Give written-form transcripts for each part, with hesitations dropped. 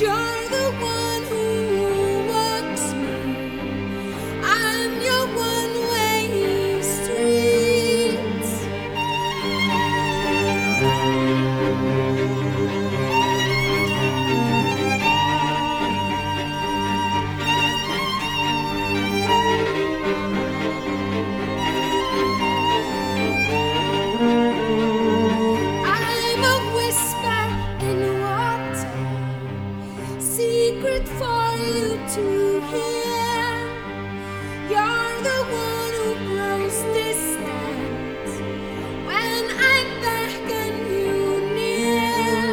You're the one who walks me. I'm your one-way street. I'm a whisper in water, secret for you to hear. You're the one who grows distant when I beckon you near.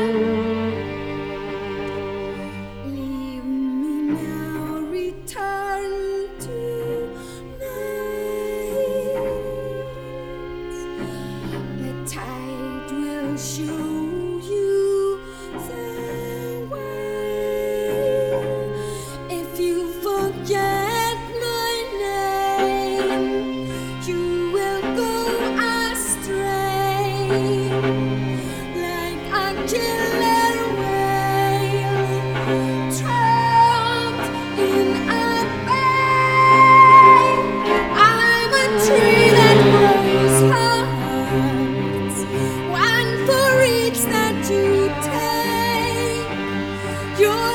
Leave me now, return tonight. The tide will show you the way. If you forget my name, you will go astray, like a killer whale trapped in a bay. I'm a tree that grows hearts, one for each that you take. You're